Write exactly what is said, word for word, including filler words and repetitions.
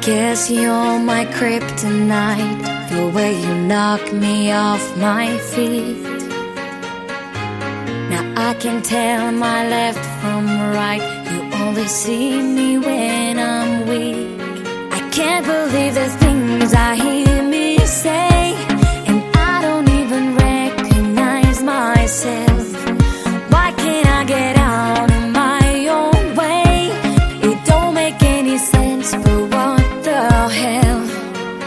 Guess you're my kryptonite, the way you knock me off my feet. Now I can tell my left from right, you only see me when I'm weak. I can't believe the things I hear.